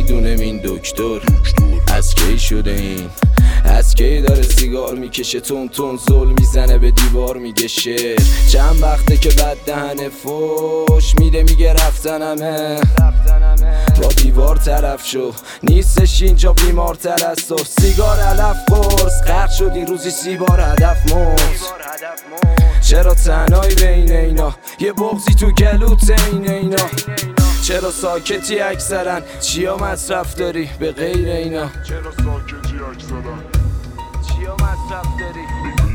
میدونم این دکتر از کی شده این، از کی داره سیگار میکشه، تون تون زل میزنه به دیوار میگه شعر. چند وقته که بد دهنه فوش میده میگه رفتنمه، با دیوار طرف شو نیستش اینجا بیمارتر از تو. سیگار علف قرص غرق شدی روزی 30 بار هدف مرد. چرا تنهایی بین اینا، یه بغضی تو گلوت این اینا؟ چرا ساکتی اکثرا، چیا مصرف داری به غیر اینا؟ چرا ساکتی اکثرا، چیا مصرف داری؟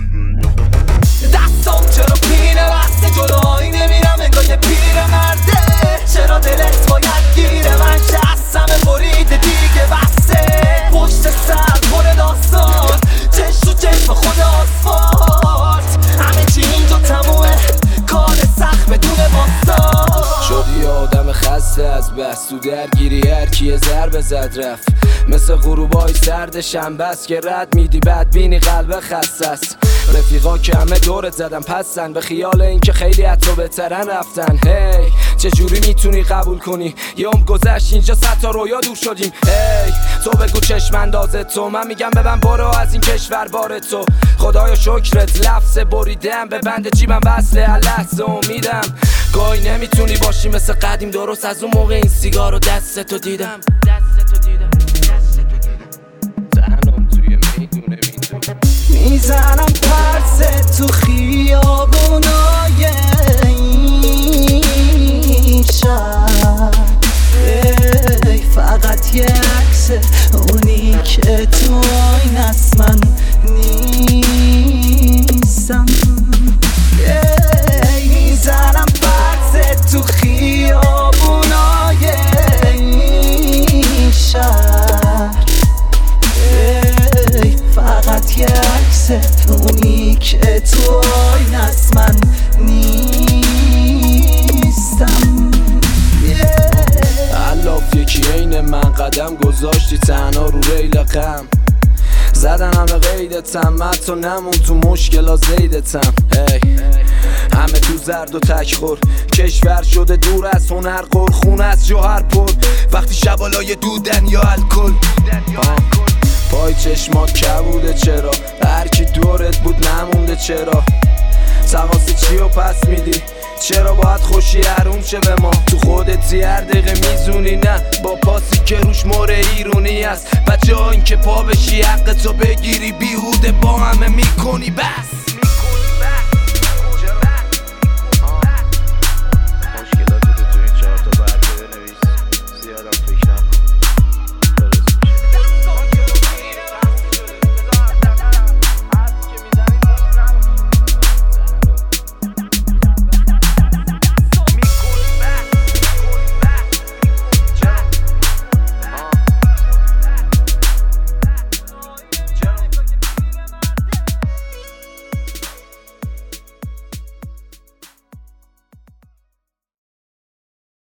دستام چرا پینه بسته جلوی نمیرم انگار یه پیر مرده. چرا دلت باید گیره من شستم بریده دیگه بسته. پشت سر پر داستان چش تو چشم خود آسفالت، همه چی اینجا تمومه کار سخت بدون باستان. شدی آدم خسته از بس تو درگیری هر کیه ضربه زد رفت. مثل غروبای سرد شنبه است که رد میدی بدبینی قلب خسته است. رفیقا که همه دورت زدن پسن به خیال اینکه خیلی از تو بهترن رفتن. هی چجوری میتونی قبول کنی یه عمر گذشت اینجا 100 تا رویا دور شدیم؟ هی تو بگو چشم اندازت تو، من میگم ببن برو از این کشور بار تو. خدایا شکرت لفظ بریدم به بند جیبم وصله هر لحظه امیدم. گاهی نمیتونی باشی مثل قدیم، درست از اون موقع این سیگارو دستتو دیدم. تنم توی میدونه میزنم پرسه تو خیابونای این شهر. فقط یه عکس اونی که تو آینه من نیستم. میزنم پرسه تو خیابونای این شهر. فقط یه عکس اونی که تو آینه من نیستم. علاف یکی عین من قدم گذاشتی تنها رو ریل غم. زدن همه قیدتم من تو نمون تو مشکلا زیدتم. همه تو زرد و تکخور، کشور شده دور از هنر قر، خون از جوهر پر. وقتی شبالای دودن یا الکل، پای چشمات کبوده چرا؟ هر کی دورت بود نمونده چرا؟ تقاسی چی رو پس میدی؟ چرا باید خوشی حروم شه به ما؟ تو خودتی هر دقیقه میزونی نه با پاسی که روش مور ایرونی است. بچه ها این که پا بشی حق تو بگیری بیهوده با همه میکنی بس.